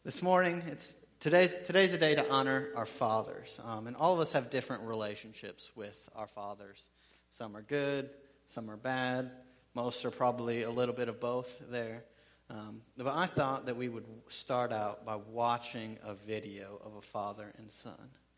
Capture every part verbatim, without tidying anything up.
This morning, it's today's today's a day to honor our fathers, um, and all of us have different relationships with our fathers. Some are good, some are bad. Most are probably a little bit of both there. Um, but I thought that we would start out by watching a video of a father and son.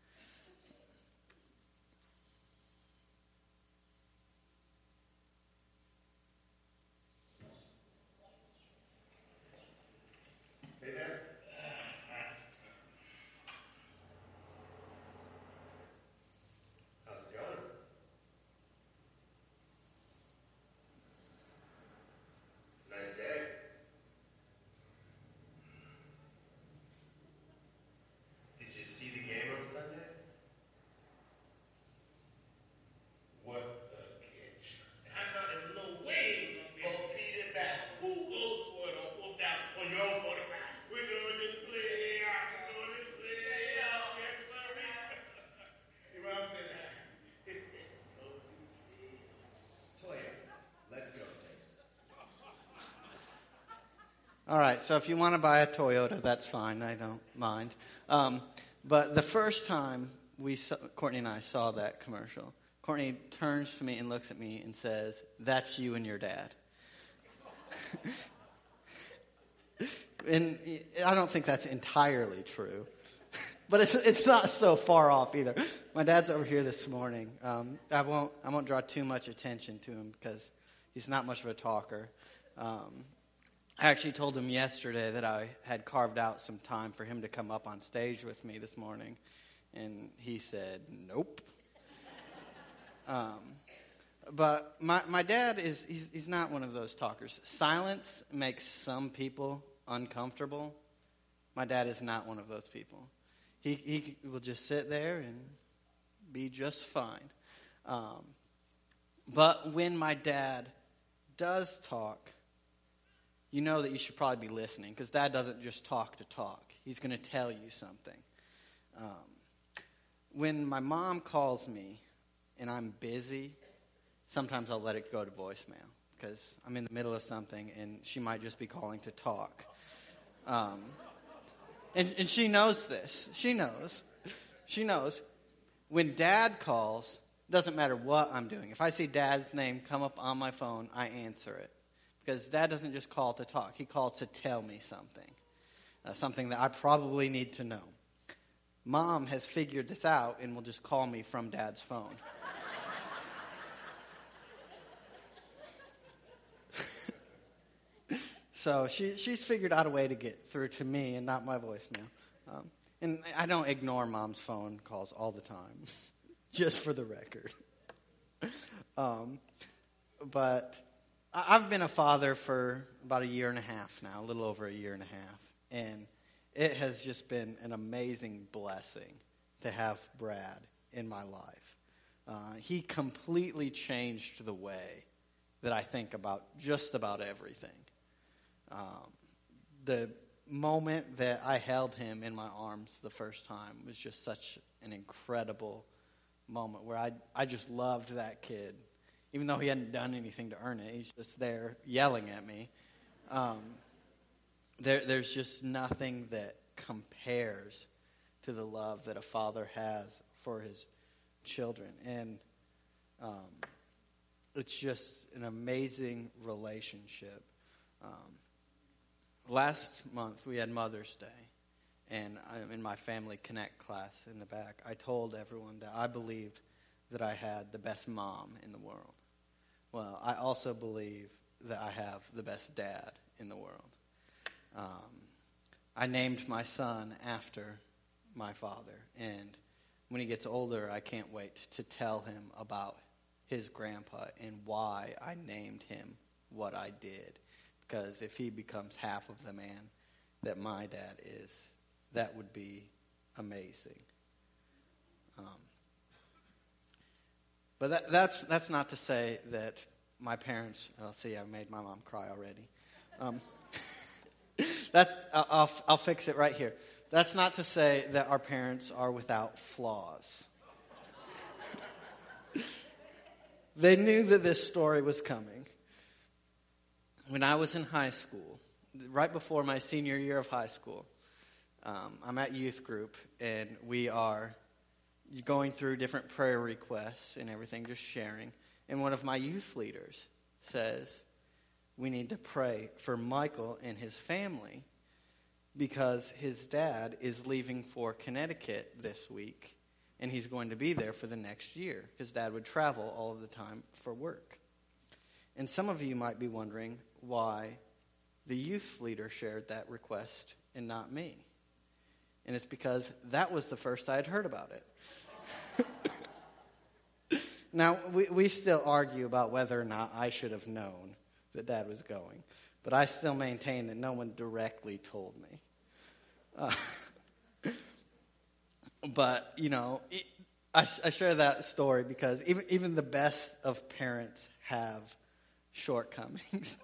All right, so if you want to buy a Toyota, that's fine. I don't mind. Um, but the first time we saw, Courtney and I saw that commercial, Courtney turns to me and looks at me and says, "That's you and your dad." And I don't think that's entirely true, but it's it's not so far off either. My dad's over here this morning. Um, I won't I won't draw too much attention to him because he's not much of a talker. Um, I actually told him yesterday that I had carved out some time for him to come up on stage with me this morning, and he said, "Nope." um, but my my dad is he's, he's not one of those talkers. Silence makes some people uncomfortable. My dad is not one of those people. He he will just sit there and be just fine. Um, but when my dad does talk, you know that you should probably be listening, because Dad doesn't just talk to talk. He's going to tell you something. Um, when my mom calls me and I'm busy, sometimes I'll let it go to voicemail because I'm in the middle of something and she might just be calling to talk. Um, and, and she knows this. She knows. She knows. When Dad calls, doesn't matter what I'm doing. If I see Dad's name come up on my phone, I answer it. Because Dad doesn't just call to talk. He calls to tell me something. Uh, something that I probably need to know. Mom has figured this out and will just call me from Dad's phone. So she she's figured out a way to get through to me and not my voicemail. Um, and I don't ignore Mom's phone calls all the time. Just for the record. um, but... I've been a father for about a year and a half now, a little over a year and a half, and it has just been an amazing blessing to have Brad in my life. Uh, he completely changed the way that I think about just about everything. Um, the moment that I held him in my arms the first time was just such an incredible moment where I I just loved that kid. Even though he hadn't done anything to earn it, he's just there yelling at me. Um, there, there's just nothing that compares to the love that a father has for his children. And um, it's just an amazing relationship. Um, last month, we had Mother's Day. And I, in my Family Connect class in the back, I told everyone that I believed that I had the best mom in the world. Well, I also believe that I have the best dad in the world. Um, I named my son after my father, and when he gets older, I can't wait to tell him about his grandpa and why I named him what I did. Because if he becomes half of the man that my dad is, that would be amazing. Um, But that, that's that's not to say that my parents. Oh, see, I made my mom cry already. Um, that's I'll, I'll I'll fix it right here. That's not to say that our parents are without flaws. They knew that this story was coming. When I was in high school, right before my senior year of high school, Um, I'm at youth group, and we are going through different prayer requests and everything, just sharing. And one of my youth leaders says, we need to pray for Michael and his family because his dad is leaving for Connecticut this week, and he's going to be there for the next year because Dad would travel all of the time for work. And some of you might be wondering why the youth leader shared that request and not me. And it's because that was the first I had heard about it. Now, we, we still argue about whether or not I should have known that Dad was going. But I still maintain that no one directly told me. Uh, but, you know, it, I, I share that story because even, even the best of parents have shortcomings.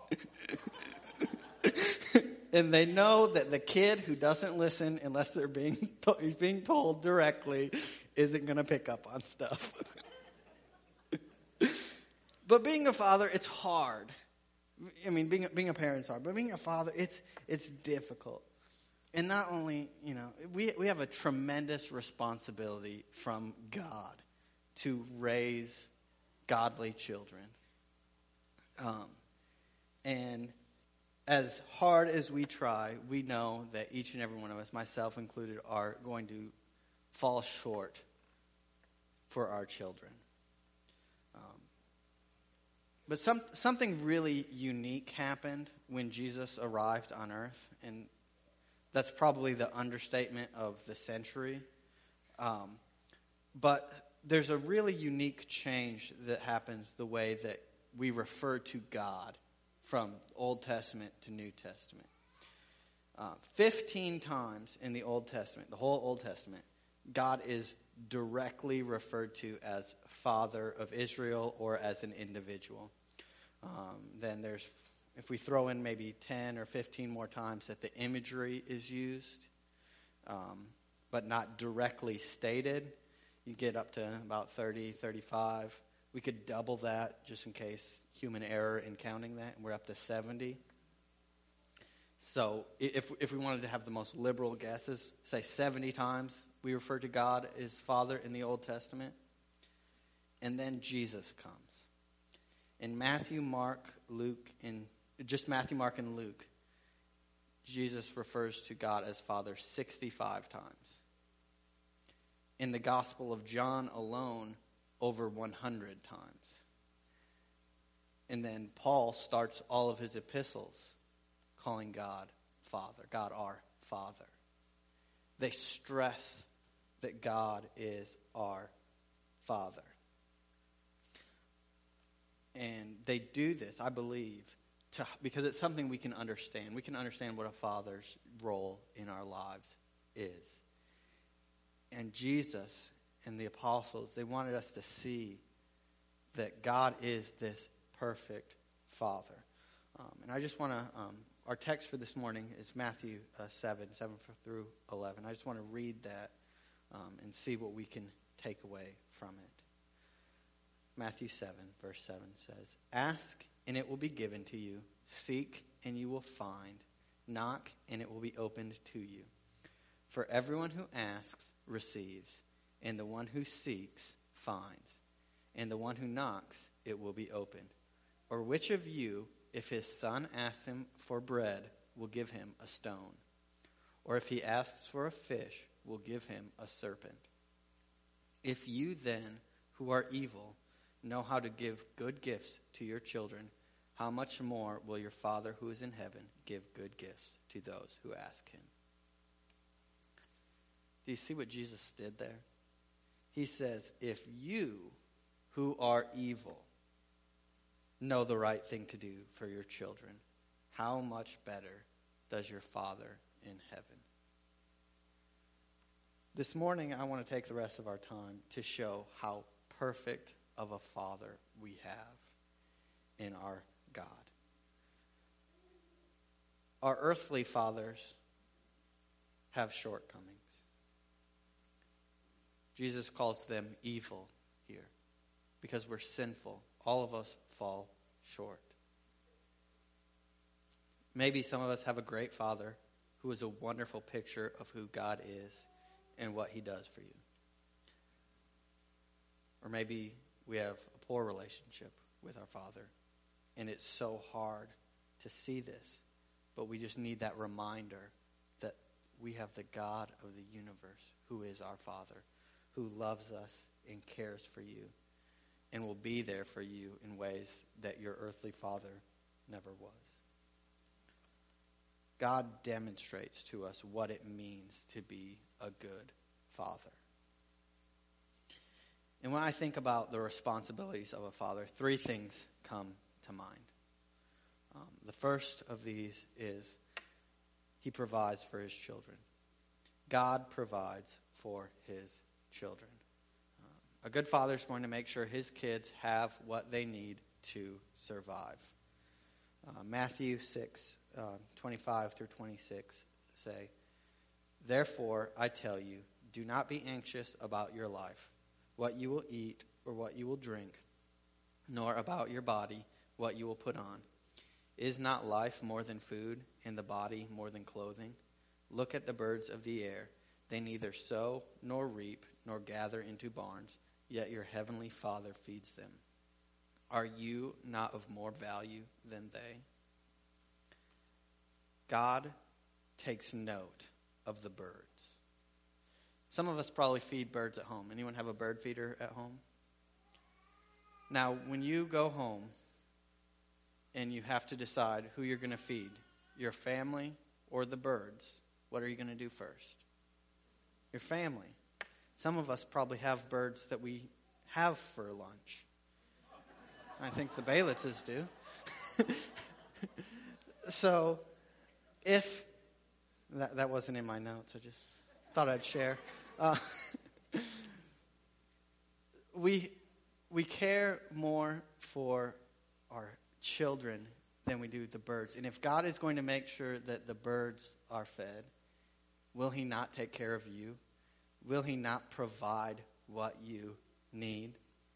And they know that the kid who doesn't listen unless they're being to- being told directly isn't going to pick up on stuff. But being a father, it's hard. I mean, being a, being a parent's hard, but being a father, it's it's difficult. And not only, you know, we we have a tremendous responsibility from God to raise godly children. Um, and as hard as we try, we know that each and every one of us, myself included, are going to fall short for our children. Um, but some, something really unique happened when Jesus arrived on earth, and that's probably the understatement of the century. Um, but there's a really unique change that happens the way that we refer to God from Old Testament to New Testament. Uh, Fifteen times in the Old Testament, the whole Old Testament, God is directly referred to as Father of Israel or as an individual. Um, then there's, if we throw in maybe ten or fifteen more times that the imagery is used, um, but not directly stated, you get up to about thirty, thirty-five. We could double that just in case human error in counting that, and we're up to seventy. So if if we wanted to have the most liberal guesses, say seventy times we refer to God as Father in the Old Testament. And then Jesus comes. In Matthew, Mark, Luke, and just Matthew, Mark, and Luke, Jesus refers to God as Father sixty-five times. In the Gospel of John alone, over one hundred times. And then Paul starts all of his epistles calling God Father, God our Father. They stress that God is our Father. And they do this, I believe, to, because it's something we can understand. We can understand what a father's role in our lives is. And Jesus and the apostles, they wanted us to see that God is this perfect Father. Um, and I just want to, um, our text for this morning is Matthew uh, seven, seven through eleven. I just want to read that um, and see what we can take away from it. Matthew seven, verse seven says, "Ask, and it will be given to you. Seek, and you will find. Knock, and it will be opened to you. For everyone who asks receives, and the one who seeks finds, and the one who knocks, it will be opened. Or which of you, if his son asks him for bread, will give him a stone? Or if he asks for a fish, will give him a serpent? If you then, who are evil, know how to give good gifts to your children, how much more will your Father who is in heaven give good gifts to those who ask him?" Do you see what Jesus did there? He says, if you, who are evil, know the right thing to do for your children, how much better does your Father in heaven? This morning, I want to take the rest of our time to show how perfect of a Father we have in our God. Our earthly fathers have shortcomings. Jesus calls them evil here because we're sinful. All of us fall short. Maybe some of us have a great father who is a wonderful picture of who God is and what he does for you. Or maybe we have a poor relationship with our Father, and it's so hard to see this, but we just need that reminder that we have the God of the universe who is our Father, who loves us and cares for you and will be there for you in ways that your earthly father never was. God demonstrates to us what it means to be a good father. And when I think about the responsibilities of a father, three things come to mind. Um, the first of these is he provides for his children. God provides for his children. Um, a good father is going to make sure his kids have what they need to survive. Uh, Matthew six, uh, twenty-five through twenty-six say, "Therefore, I tell you, do not be anxious about your life, what you will eat or what you will drink, nor about your body, what you will put on. Is not life more than food, and the body more than clothing? Look at the birds of the air. They neither sow nor reap nor gather into barns, yet your heavenly Father feeds them. Are you not of more value than they?" God takes note of the birds. Some of us probably feed birds at home. Anyone have a bird feeder at home? Now, when you go home and you have to decide who you're going to feed, your family or the birds, what are you going to do first? Your family. Some of us probably have birds that we have for lunch. I think the Bailitzes do. So, if, that, that wasn't in my notes, I just thought I'd share. Uh, we we care more for our children than we do the birds. And if God is going to make sure that the birds are fed, will he not take care of you? Will he not provide what you need?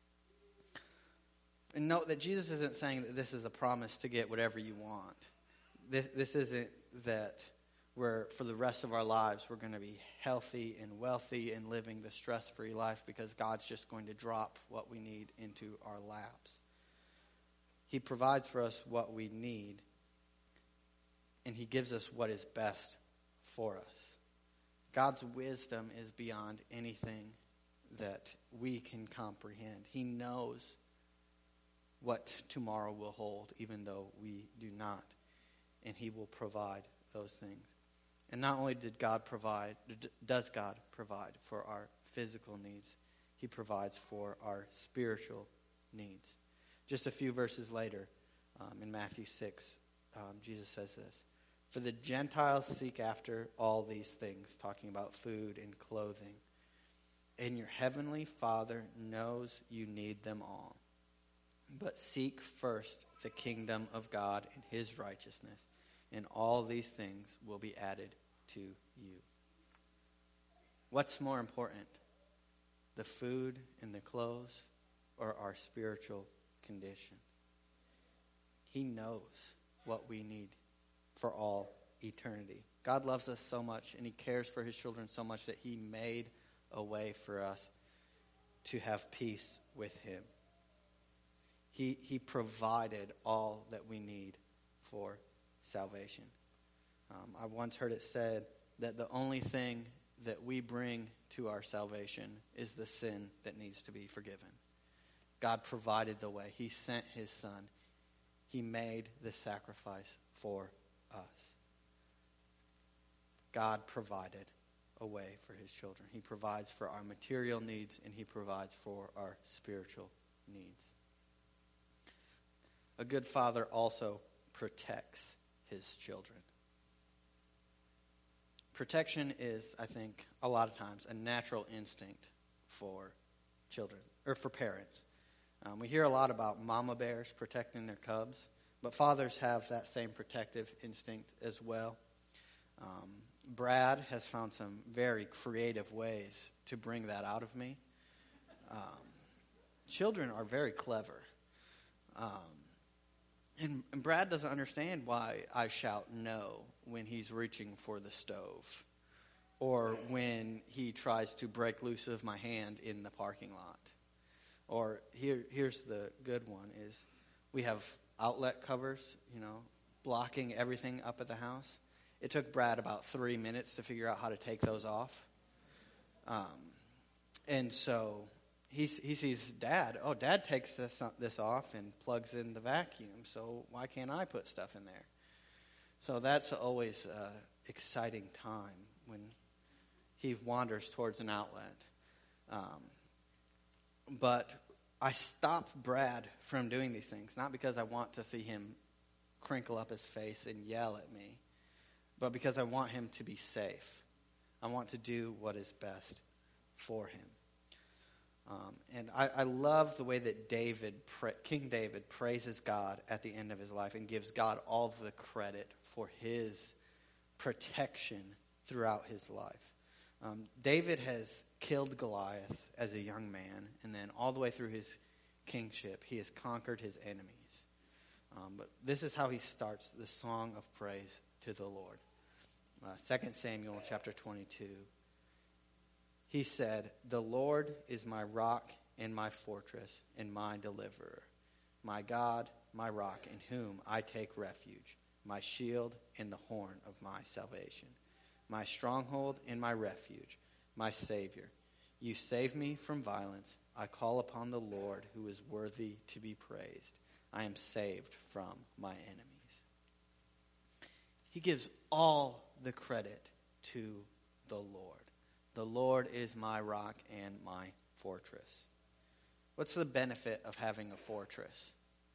And note that Jesus isn't saying that this is a promise to get whatever you want. This, this isn't that we're, for the rest of our lives, we're going to be healthy and wealthy and living the stress-free life because God's just going to drop what we need into our laps. He provides for us what we need, and he gives us what is best for us. God's wisdom is beyond anything that we can comprehend. He knows what tomorrow will hold, even though we do not, and he will provide those things. And not only did God provide, does God provide for our physical needs, he provides for our spiritual needs. Just a few verses later, um, in Matthew six, um, Jesus says this, "For the Gentiles seek after all these things," talking about food and clothing, "and your heavenly Father knows you need them all. But seek first the kingdom of God and his righteousness, and all these things will be added to you." What's more important, the food and the clothes or our spiritual condition? He knows what we need for all eternity. God loves us so much, and he cares for his children so much that he made a way for us to have peace with him. He, he provided all that we need for salvation. Um, I once heard it said that the only thing that we bring to our salvation is the sin that needs to be forgiven. God provided the way. He sent his son. He made the sacrifice for us. God provided a way for his children. He provides for our material needs, and he provides for our spiritual needs. A good father also protects his children. Protection is, I think, a lot of times a natural instinct for children, or for parents. Um, we hear a lot about mama bears protecting their cubs, but fathers have that same protective instinct as well. Um, Brad has found some very creative ways to bring that out of me. Um, children are very clever. Um, and, and Brad doesn't understand why I shout no when he's reaching for the stove, or when he tries to break loose of my hand in the parking lot. Or here, here's the good one is we have outlet covers, you know, blocking everything up at the house. It took Brad about three minutes to figure out how to take those off. Um, and so he he sees Dad. Oh, Dad takes this this off and plugs in the vacuum. So why can't I put stuff in there? So that's always an exciting time when he wanders towards an outlet. Um, but I stop Brad from doing these things, not because I want to see him crinkle up his face and yell at me, but because I want him to be safe. I want to do what is best for him. Um, and I, I love the way that David, King David, praises God at the end of his life and gives God all the credit for his protection throughout his life. Um, David has killed Goliath as a young man, and then all the way through his kingship, he has conquered his enemies. Um, but this is how he starts the song of praise to the Lord. Uh, Second Samuel chapter twenty-two. He said, "The Lord is my rock and my fortress and my deliverer, my God, my rock, in whom I take refuge, my shield and the horn of my salvation, my stronghold and my refuge, my Savior. You save me from violence. I call upon the Lord, who is worthy to be praised. I am saved from my enemies." He gives all the credit to the Lord. The Lord is my rock and my fortress. What's the benefit of having a fortress?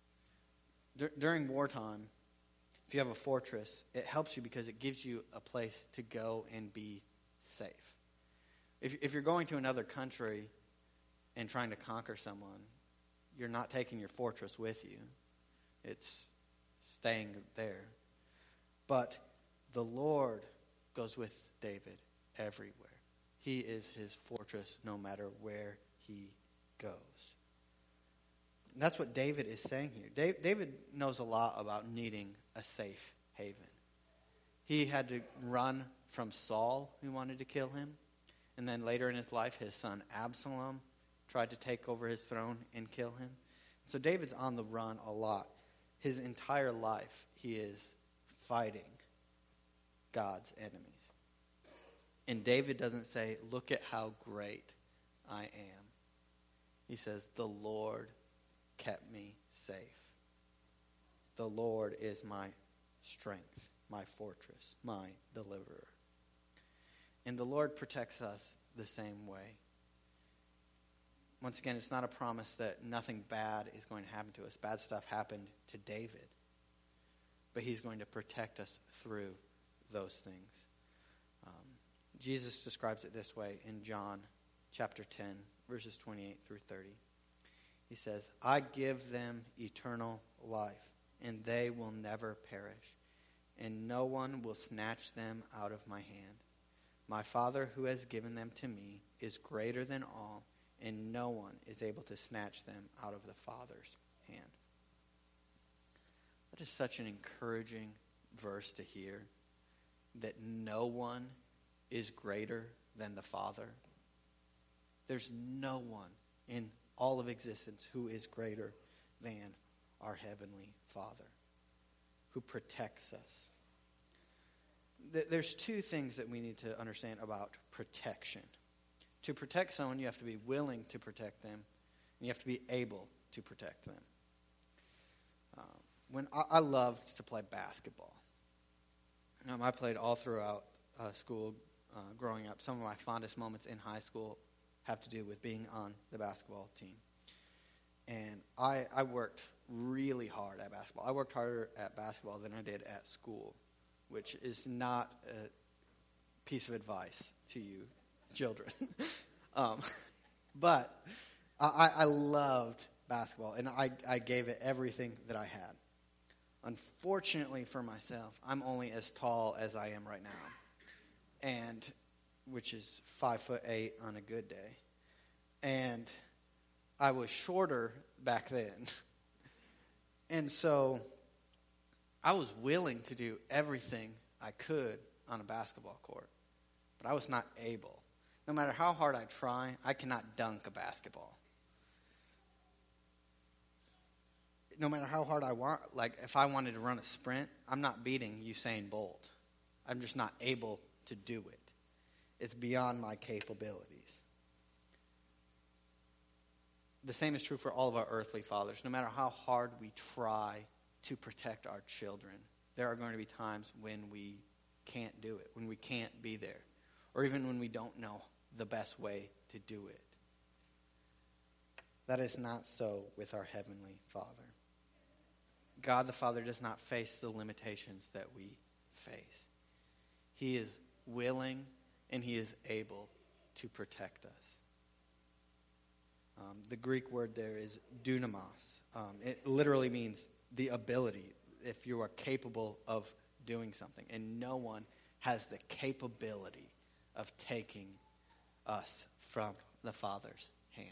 D- during wartime, if you have a fortress, it helps you because it gives you a place to go and be safe. If, if you're going to another country and trying to conquer someone, you're not taking your fortress with you. It's staying there. But the Lord goes with David everywhere. He is his fortress no matter where he goes. And that's what David is saying here. David knows a lot about needing a safe haven. He had to run from Saul, who wanted to kill him. And then later in his life, his son Absalom tried to take over his throne and kill him. So David's on the run a lot. His entire life, he is fighting God's enemies. And David doesn't say, "Look at how great I am." He says, "The Lord kept me safe. The Lord is my strength, my fortress, my deliverer." And the Lord protects us the same way. Once again, it's not a promise that nothing bad is going to happen to us. Bad stuff happened to David. But he's going to protect us through those things. Um, Jesus describes it this way in John chapter ten, verses twenty-eight through thirty. He says, "I give them eternal life, and they will never perish, and no one will snatch them out of my hand. My Father who has given them to me is greater than all, and no one is able to snatch them out of the Father's hand." That is such an encouraging verse to hear, that no one is greater than the Father. There's no one in all of existence who is greater than our Heavenly Father, who protects us. There's two things that we need to understand about protection. To protect someone, you have to be willing to protect them, and you have to be able to protect them. Uh, when I, I loved to play basketball. Um, I played all throughout uh, school uh, growing up. Some of my fondest moments in high school have to do with being on the basketball team. And I, I worked really hard at basketball. I worked harder at basketball than I did at school, which is not a piece of advice to you children. um, but I, I loved basketball, and I, I gave it everything that I had. Unfortunately for myself, I'm only as tall as I am right now, and which is five foot eight on a good day. And I was shorter back then. And so I was willing to do everything I could on a basketball court, but I was not able. No matter how hard I try, I cannot dunk a basketball. No matter how hard I want, like if I wanted to run a sprint, I'm not beating Usain Bolt. I'm just not able to do it. It's beyond my capabilities. The same is true for all of our earthly fathers. No matter how hard we try to protect our children, there are going to be times when we can't do it, when we can't be there, or even when we don't know the best way to do it. That is not so with our Heavenly Father. God the Father does not face the limitations that we face. He is willing and He is able to protect us. Um, the Greek word there is dunamos. Um, it literally means the ability, if you are capable of doing something. And no one has the capability of taking us from the Father's hand.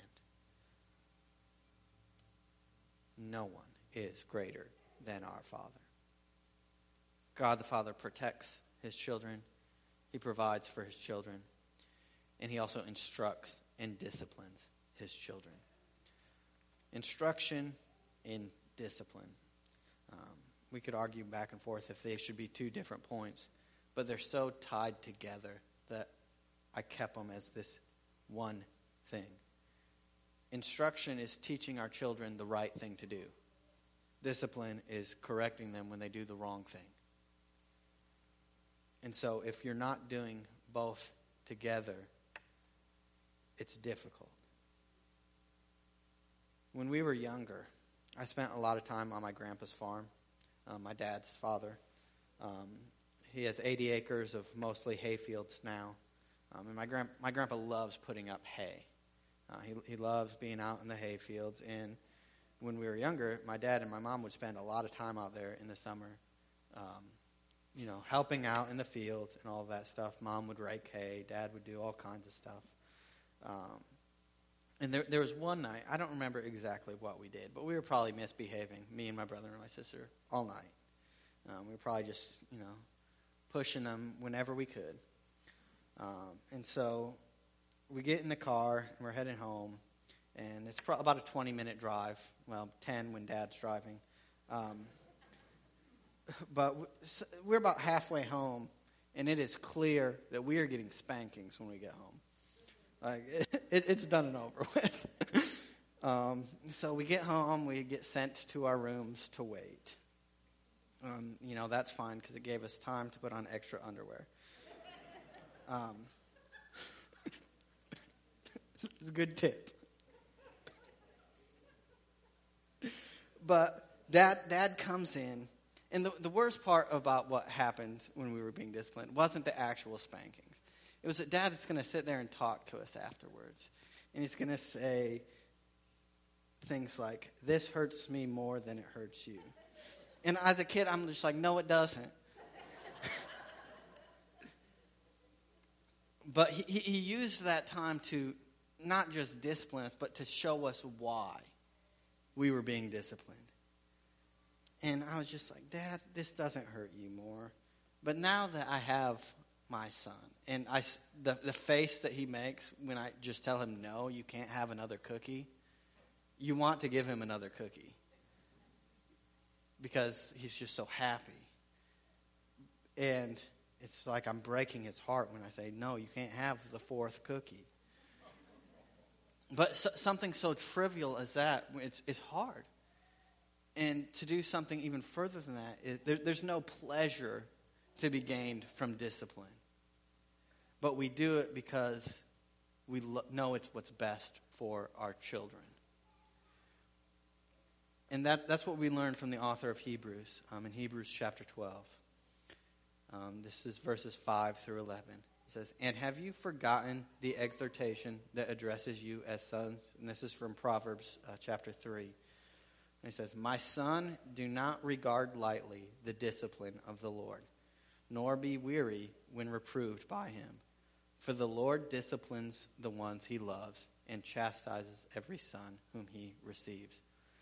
No one is greater than our Father. God the Father protects His children. He provides for His children. And He also instructs and disciplines His children. Instruction and discipline. Um, we could argue back and forth if they should be two different points, but they're so tied together that I kept them as this one thing. Instruction is teaching our children the right thing to do. Discipline is correcting them when they do the wrong thing. And so if you're not doing both together, it's difficult. When we were younger, I spent a lot of time on my grandpa's farm, uh, my dad's father. Um, he has eighty acres of mostly hay fields now. Um, and my, grand, my grandpa loves putting up hay. Uh, he, he loves being out in the hay fields. And when we were younger, my dad and my mom would spend a lot of time out there in the summer, um, you know, helping out in the fields and all of that stuff. Mom would rake hay. Dad would do all kinds of stuff. Um, and there, there was one night, I don't remember exactly what we did, but we were probably misbehaving, me and my brother and my sister, all night. Um, we were probably just, you know, pushing them whenever we could. Um, and so we get in the car, and we're heading home, and it's pro- about a twenty-minute drive. Well, ten when Dad's driving. Um, but we're about halfway home, and it is clear that we are getting spankings when we get home. Like it, it, it's done and over with. um, so we get home, we get sent to our rooms to wait. Um, you know, that's fine because it gave us time to put on extra underwear. Um, it's a good tip. But dad, dad comes in, and the, the worst part about what happened when we were being disciplined wasn't the actual spankings. It was that Dad is going to sit there and talk to us afterwards. And he's going to say things like, "This hurts me more than it hurts you." And as a kid, I'm just like, no, it doesn't. But he, he used that time to not just discipline us, but to show us why we were being disciplined. And I was just like, Dad, this doesn't hurt you more. But now that I have my son, and I, the, the face that he makes when I just tell him, no, you can't have another cookie, you want to give him another cookie. Because he's just so happy. And it's like I'm breaking his heart when I say, no, you can't have the fourth cookie. But so, something so trivial as that, it's, it's hard. And to do something even further than that, is, there, there's no pleasure to be gained from discipline. But we do it because we lo- know it's what's best for our children. And that, that's what we learned from the author of Hebrews, um, in Hebrews chapter twelve. Um, this is verses five through eleven. It says, "And have you forgotten the exhortation that addresses you as sons?" And this is from Proverbs uh, chapter three. And it says, "My son, do not regard lightly the discipline of the Lord, nor be weary when reproved by him. For the Lord disciplines the ones he loves and chastises every son whom he receives.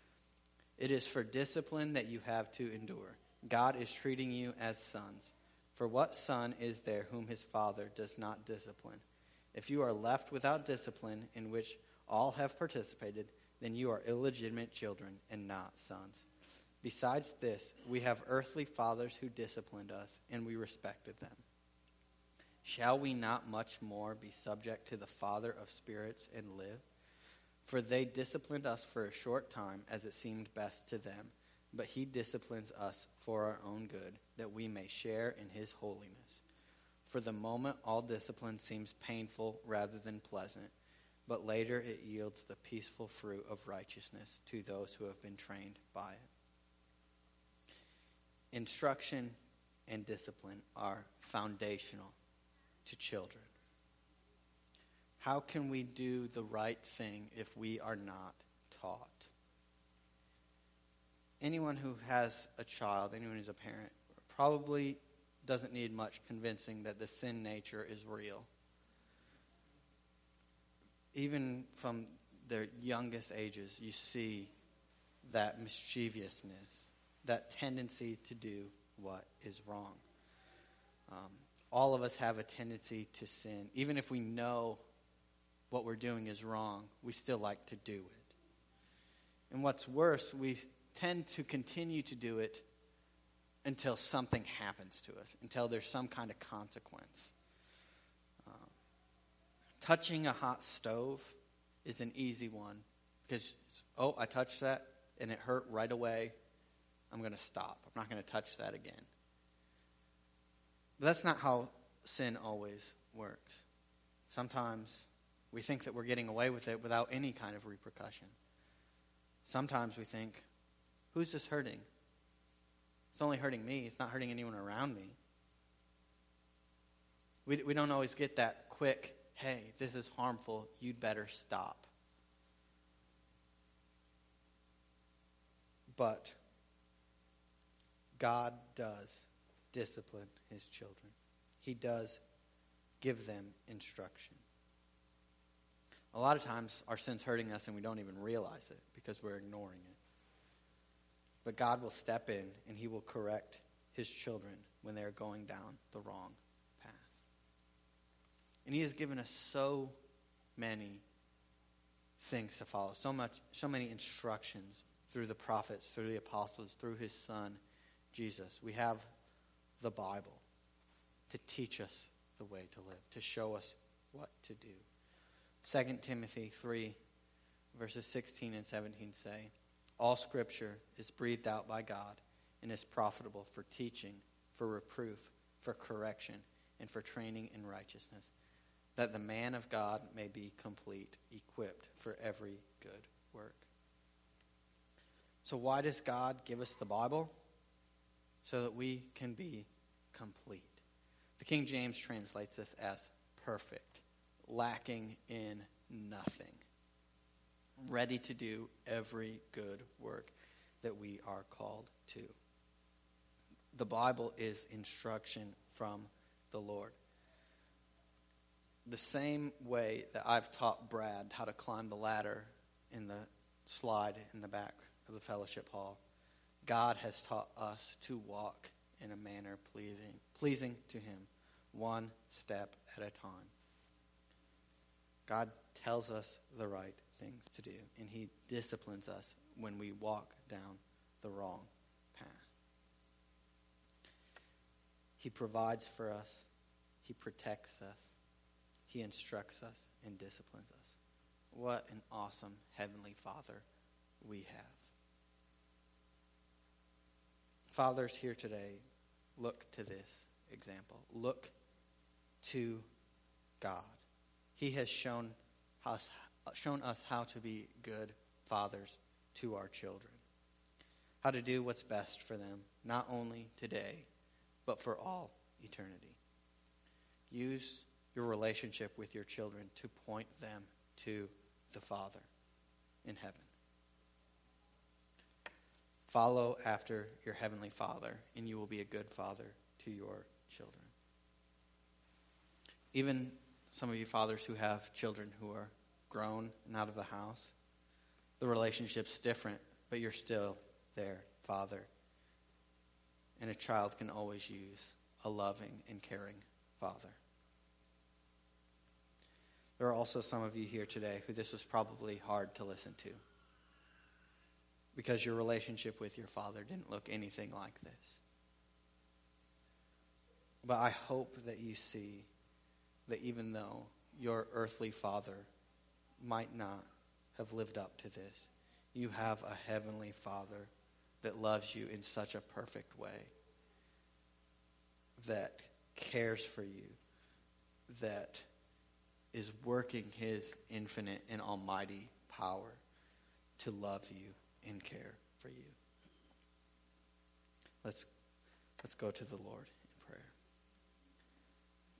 It is for discipline that you have to endure. God is treating you as sons. For what son is there whom his father does not discipline? If you are left without discipline in which all have participated, then you are illegitimate children and not sons. Besides this, we have earthly fathers who disciplined us, and we respected them. Shall we not much more be subject to the Father of spirits and live? For they disciplined us for a short time, as it seemed best to them. But he disciplines us for our own good, that we may share in his holiness. For the moment, all discipline seems painful rather than pleasant, but later it yields the peaceful fruit of righteousness to those who have been trained by it. Instruction and discipline are foundational to children. How can we do the right thing if we are not taught? Anyone who has a child, anyone who's a parent, probably doesn't need much convincing that the sin nature is real. Even from their youngest ages, you see that mischievousness, that tendency to do what is wrong. Um, all of us have a tendency to sin. Even if we know what we're doing is wrong, we still like to do it. And what's worse, we tend to continue to do it until something happens to us, until there's some kind of consequence. Um, touching a hot stove is an easy one because, oh, I touched that and it hurt right away. I'm going to stop. I'm not going to touch that again. But that's not how sin always works. Sometimes we think that we're getting away with it without any kind of repercussion. Sometimes we think, who's this hurting? It's only hurting me. It's not hurting anyone around me. We, we don't always get that quick, hey, this is harmful. You'd better stop. But God does discipline his children. He does give them instruction. A lot of times our sin's hurting us and we don't even realize it because we're ignoring it. But God will step in and he will correct his children when they're going down the wrong path. And he has given us so many things to follow, so much, so many instructions through the prophets, through the apostles, through his son, Jesus. We have the Bible to teach us the way to live, to show us what to do. Second Timothy three, verses sixteen and seventeen say, all Scripture is breathed out by God and is profitable for teaching, for reproof, for correction, and for training in righteousness, that the man of God may be complete, equipped for every good work. So why does God give us the Bible? So that we can be complete. The King James translates this as perfect, lacking in nothing, ready to do every good work that we are called to. The Bible is instruction from the Lord. The same way that I've taught Brad how to climb the ladder in the slide in the back of the fellowship hall, God has taught us to walk in a manner pleasing, pleasing to him, one step at a time. God tells us the right things to do, and he disciplines us when we walk down the wrong path. He provides for us, he protects us, he instructs us, and disciplines us. What an awesome Heavenly Father we have. Fathers here today, look to this example. Look to God. He has shown us, shown us how to be good fathers to our children. How to do what's best for them, not only today, but for all eternity. Use your relationship with your children to point them to the Father in heaven. Follow after your Heavenly Father, and you will be a good father to your children. Even some of you fathers who have children who are grown and out of the house, the relationship's different, but you're still their father. And a child can always use a loving and caring Father. There are also some of you here today who this was probably hard to listen to because your relationship with your Father didn't look anything like this. But I hope that you see that even though your earthly father might not have lived up to this, you have a heavenly Father that loves you in such a perfect way, that cares for you, that is working his infinite and almighty power to love you and care for you. Let's let's go to the Lord.